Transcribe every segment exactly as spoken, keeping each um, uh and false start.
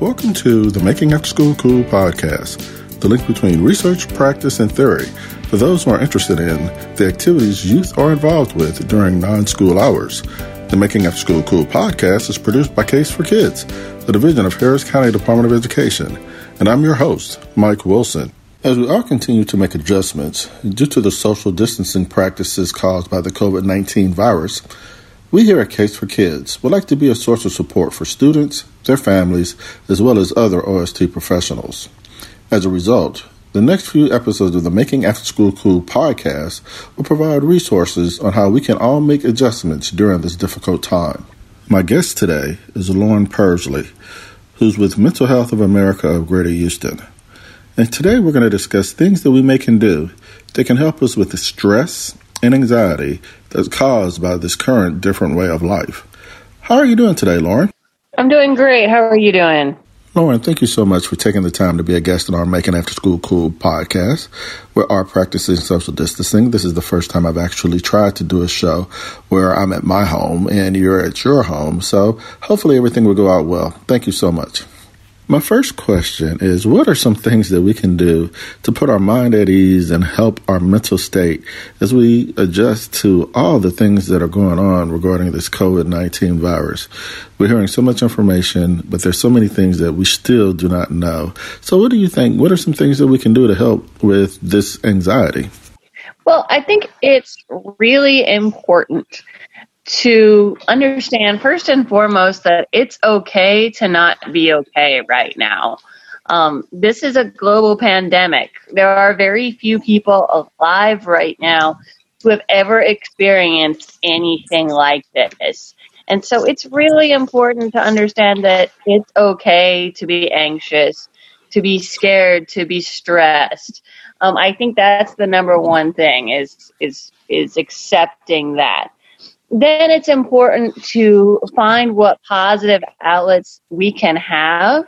Welcome to the Making After School Cool podcast, the link between research, practice, and theory for those who are interested in the activities youth are involved with during non-school hours. The Making After School Cool podcast is produced by Case for Kids, the division of Harris County Department of Education, and I'm your host, Mike Wilson. As we all continue to make adjustments due to the social distancing practices caused by the covid nineteen virus, we here at Case for Kids would like to be a source of support for students, their families, as well as other O S T professionals. As a result, the next few episodes of the Making After School Cool podcast will provide resources on how we can all make adjustments during this difficult time. My guest today is Lauren Persley, who's with Mental Health of America of Greater Houston. And today we're going to discuss things that we may can do that can help us with the stress and anxiety that's caused by this current different way of life. How are you doing today, Lauren? I'm doing great. How are you doing? Lauren, thank you so much for taking the time to be a guest on our Making After School Cool podcast. We are practicing social distancing. This is the first time I've actually tried to do a show where I'm at my home and you're at your home. So hopefully everything will go out well. Thank you so much. My first question is, what are some things that we can do to put our mind at ease and help our mental state as we adjust to all the things that are going on regarding this covid nineteen virus? We're hearing so much information, but there's so many things that we still do not know. So what do you think? What are some things that we can do to help with this anxiety? Well, I think it's really important to understand first and foremost that it's okay to not be okay right now. Um, this is a global pandemic. There are very few people alive right now who have ever experienced anything like this. And so it's really important to understand that it's okay to be anxious, to be scared, to be stressed. Um, I think that's the number one thing is is is accepting that. Then it's important to find what positive outlets we can have,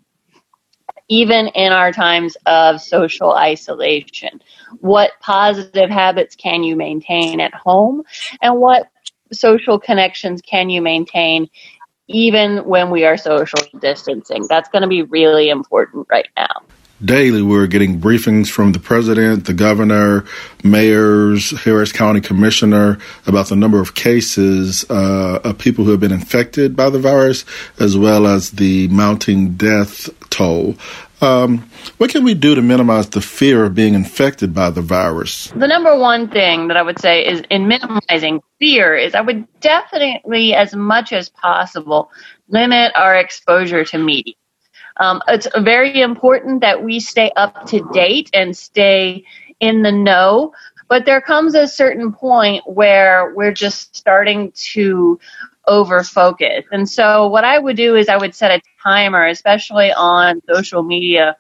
even in our times of social isolation. What positive habits can you maintain at home, and what social connections can you maintain even when we are social distancing? That's going to be really important right now. Daily, we're getting briefings from the president, the governor, mayors, Harris County commissioner about the number of cases uh, of people who have been infected by the virus, as well as the mounting death toll. Um, what can we do to minimize the fear of being infected by the virus? The number one thing that I would say is in minimizing fear is I would definitely, as much as possible, limit our exposure to media. Um, it's very important that we stay up to date and stay in the know, but there comes a certain point where we're just starting to over-focus. And so what I would do is I would set a timer, especially on social media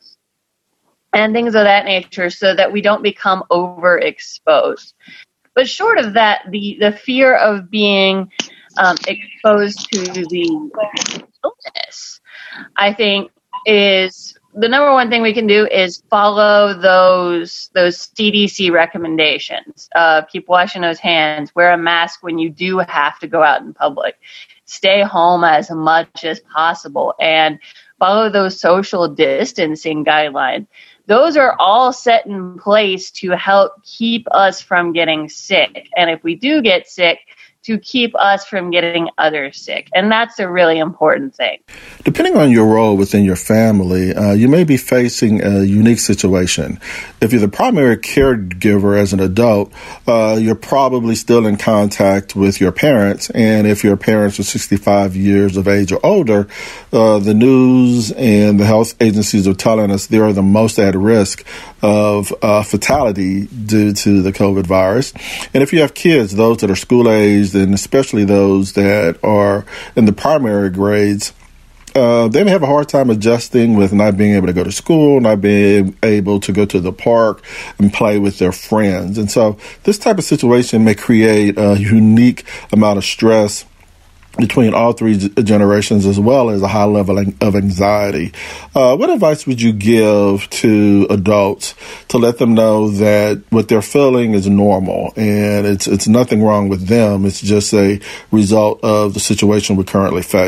and things of that nature, so that we don't become overexposed. But short of that, the, the fear of being um, exposed to the illness, I think, is the number one thing we can do is follow those those C D C recommendations. Uh, keep washing those hands. Wear a mask when you do have to go out in public. Stay home as much as possible and follow those social distancing guidelines. Those are all set in place to help keep us from getting sick. And if we do get sick, to keep us from getting others sick. And that's a really important thing. Depending on your role within your family, uh, you may be facing a unique situation. If you're the primary caregiver as an adult, uh, you're probably still in contact with your parents. And if your parents are sixty-five years of age or older, uh, the news and the health agencies are telling us they are the most at risk of uh, fatality due to the COVID virus. And if you have kids, those that are school-aged, and especially those that are in the primary grades, uh, they may have a hard time adjusting with not being able to go to school, not being able to go to the park and play with their friends. And so this type of situation may create a unique amount of stress between all three generations, as well as a high level of anxiety. Uh, what advice would you give to adults to let them know that what they're feeling is normal and it's it's nothing wrong with them? It's just a result of the situation we currently face.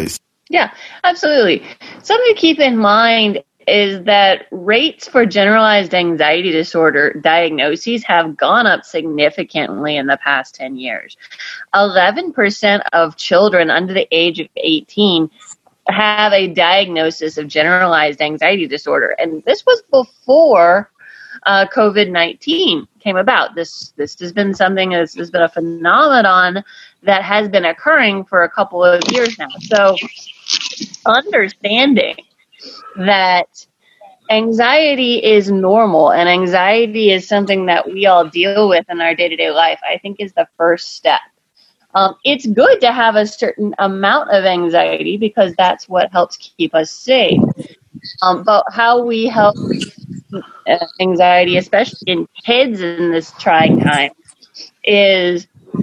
Yeah, absolutely. Something to keep in mind is that rates for generalized anxiety disorder diagnoses have gone up significantly in the past ten years. eleven percent of children under the age of eighteen have a diagnosis of generalized anxiety disorder. And this was before uh, COVID nineteen came about. This this has been something that's has been a phenomenon that has been occurring for a couple of years now. So understanding that anxiety is normal and anxiety is something that we all deal with in our day-to-day life, I think is the first step. Um, it's good to have a certain amount of anxiety because that's what helps keep us safe. Um, but how we help uh, anxiety, especially in kids in this trying time, is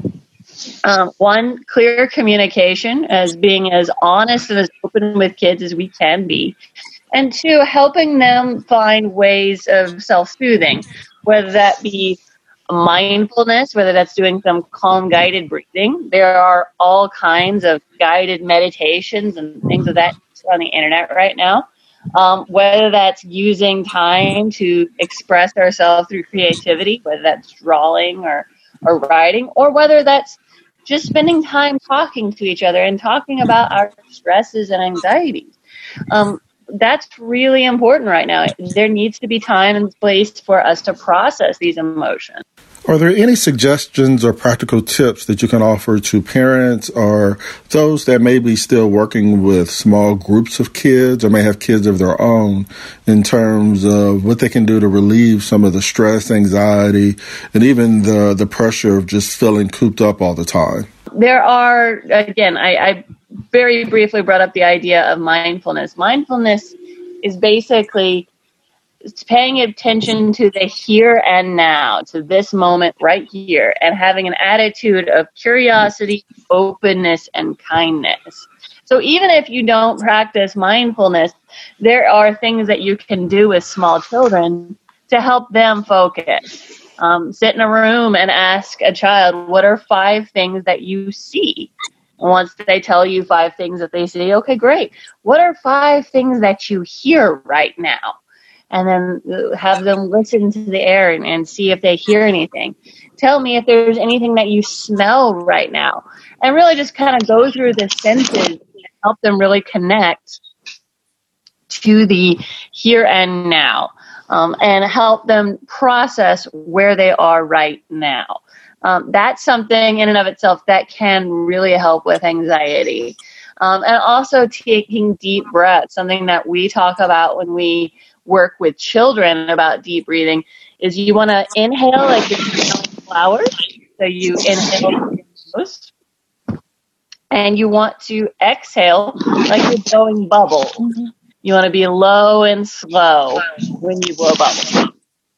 um, one, clear communication, as being as honest and as open with kids as we can be. And two, helping them find ways of self-soothing, whether that be mindfulness, whether that's doing some calm guided breathing. There are all kinds of guided meditations and things of that on the internet right now. Um, whether that's using time to express ourselves through creativity, whether that's drawing or, or writing, or whether that's just spending time talking to each other and talking about our stresses and anxieties. Um, that's really important right now. There needs to be time and place for us to process these emotions. Are there any suggestions or practical tips that you can offer to parents or those that may be still working with small groups of kids or may have kids of their own in terms of what they can do to relieve some of the stress, anxiety, and even the, the pressure of just feeling cooped up all the time? There are, again, I, I very briefly brought up the idea of mindfulness. Mindfulness is basically paying attention to the here and now, to this moment right here, and having an attitude of curiosity, openness, and kindness. So even if you don't practice mindfulness, there are things that you can do with small children to help them focus. Um, sit in a room and ask a child, what are five things that you see? And once they tell you five things that they see, okay, great. What are five things that you hear right now? And then have them listen to the air and, and see if they hear anything. Tell me if there's anything that you smell right now. And really just kind of go through the senses and help them really connect to the here and now, um, and help them process where they are right now. Um, that's something in and of itself that can really help with anxiety. Um, and also taking deep breaths, something that we talk about when we work with children about deep breathing, is you want to inhale like you're smelling flowers. So you inhale through your nose. And you want to exhale like you're blowing bubbles. You want to be low and slow when you blow bubbles.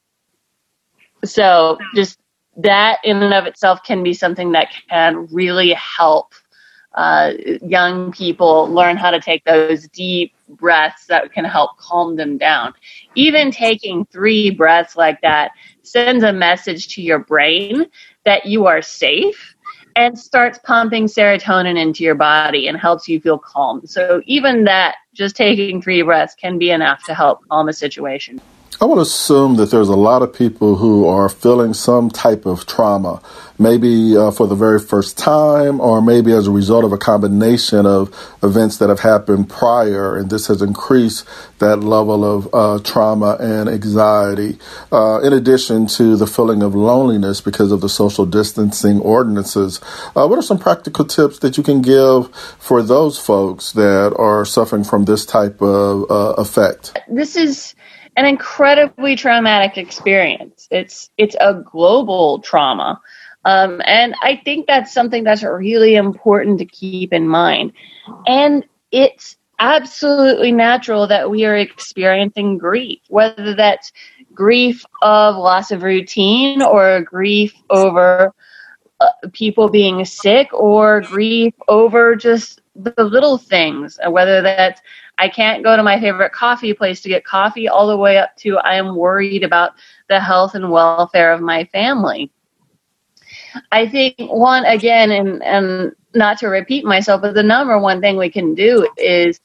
So just that in and of itself can be something that can really help uh, young people learn how to take those deep breaths that can help calm them down. Even taking three breaths like that sends a message to your brain that you are safe and starts pumping serotonin into your body and helps you feel calm. So even that, just taking three breaths can be enough to help calm a situation. I would assume that there's a lot of people who are feeling some type of trauma, maybe uh, for the very first time, or maybe as a result of a combination of events that have happened prior, and this has increased that level of uh, trauma and anxiety, uh, in addition to the feeling of loneliness because of the social distancing ordinances. Uh, what are some practical tips that you can give for those folks that are suffering from this type of uh, effect? This is an incredibly traumatic experience. It's it's a global trauma. Um, and I think that's something that's really important to keep in mind. And it's absolutely natural that we are experiencing grief, whether that's grief of loss of routine or grief over uh, people being sick or grief over just the little things, whether that's I can't go to my favorite coffee place to get coffee, all the way up to I am worried about the health and welfare of my family. I think one, again, and, and not to repeat myself, but the number one thing we can do is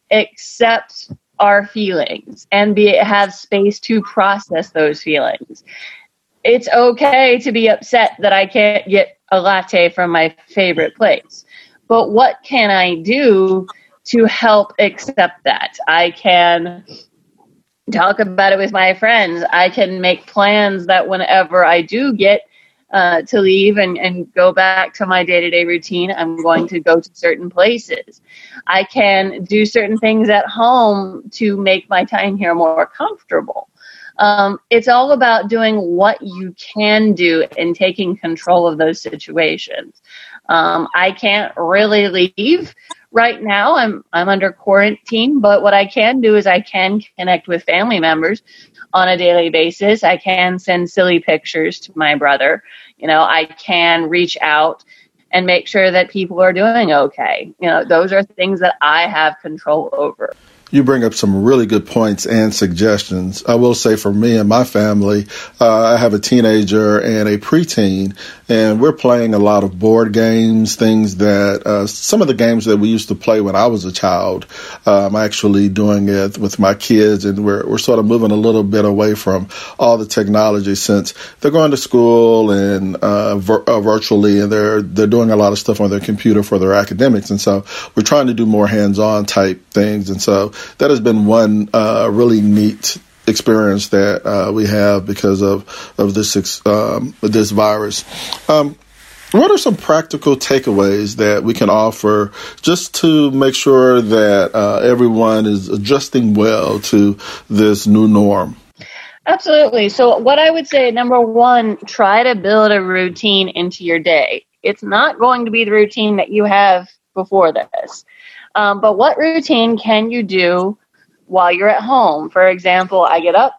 accept our feelings and be have space to process those feelings. It's okay to be upset that I can't get a latte from my favorite place. But what can I do to help accept that? I can talk about it with my friends. I can make plans that whenever I do get uh, to leave and, and go back to my day-to-day routine, I'm going to go to certain places. I can do certain things at home to make my time here more comfortable. Um, it's all about doing what you can do and taking control of those situations. Um, I can't really leave right now. I'm I'm under quarantine, but what I can do is I can connect with family members on a daily basis. I can send silly pictures to my brother. You know, I can reach out and make sure that people are doing okay. You know, those are things that I have control over. You bring up some really good points and suggestions. I will say for me and my family, uh, I have a teenager and a preteen, and we're playing a lot of board games, things that uh, some of the games that we used to play when I was a child. Uh, I'm actually doing it with my kids, and we're we're sort of moving a little bit away from all the technology since they're going to school and uh, vir- uh, virtually, and they're they're doing a lot of stuff on their computer for their academics. And so we're trying to do more hands-on type things. And so that has been one uh, really neat experience that uh, we have because of of this um, this virus. Um, what are some practical takeaways that we can offer just to make sure that uh, everyone is adjusting well to this new norm? Absolutely. So what I would say, number one, try to build a routine into your day. It's not going to be the routine that you have before this. Um, but what routine can you do while you're at home? For example, I get up,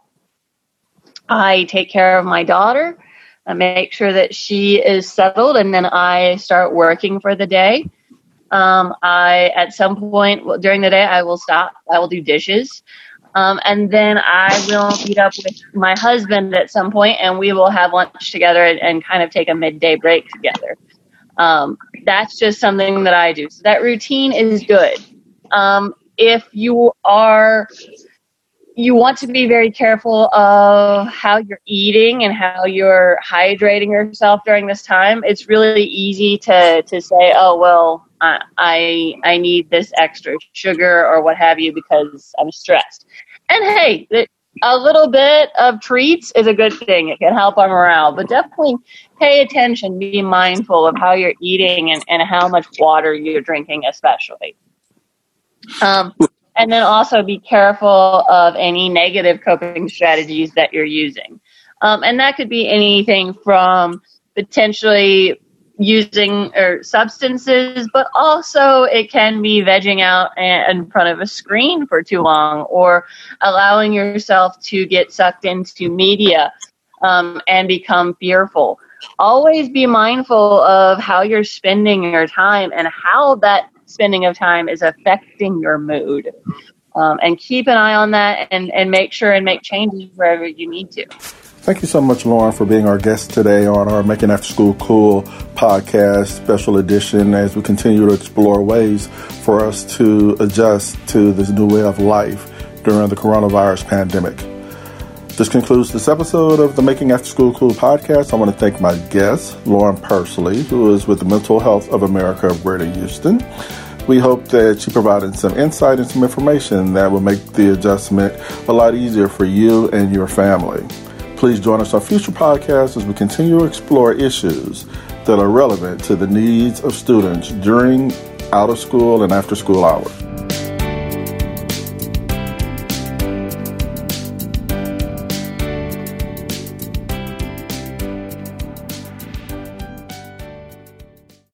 I take care of my daughter, I make sure that she is settled, and then I start working for the day. Um, I, at some point during the day, I will stop, I will do dishes. Um, and then I will meet up with my husband at some point, and we will have lunch together and, and kind of take a midday break together. Um, that's just something that I do. So that routine is good. Um, if you are, you want to be very careful of how you're eating and how you're hydrating yourself during this time, it's really easy to, to say, oh, well, I, I, I need this extra sugar or what have you because I'm stressed. And hey, it, a little bit of treats is a good thing. It can help our morale, but definitely pay attention, be mindful of how you're eating and, and how much water you're drinking, especially. Um, and then also be careful of any negative coping strategies that you're using. Um, and that could be anything from potentially using or substances, but also it can be vegging out in front of a screen for too long or allowing yourself to get sucked into media um, and become fearful. Always be mindful of how you're spending your time and how that spending of time is affecting your mood. Um, and keep an eye on that and, and make sure and make changes wherever you need to. Thank you so much, Lauren, for being our guest today on our Making After School Cool podcast special edition as we continue to explore ways for us to adjust to this new way of life during the coronavirus pandemic. This concludes this episode of the Making After School Cool podcast. I want to thank my guest, Lauren Pursley, who is with the Mental Health of America of Greater Houston. We hope that she provided some insight and some information that will make the adjustment a lot easier for you and your family. Please join us on future podcasts as we continue to explore issues that are relevant to the needs of students during out of school and after school hours.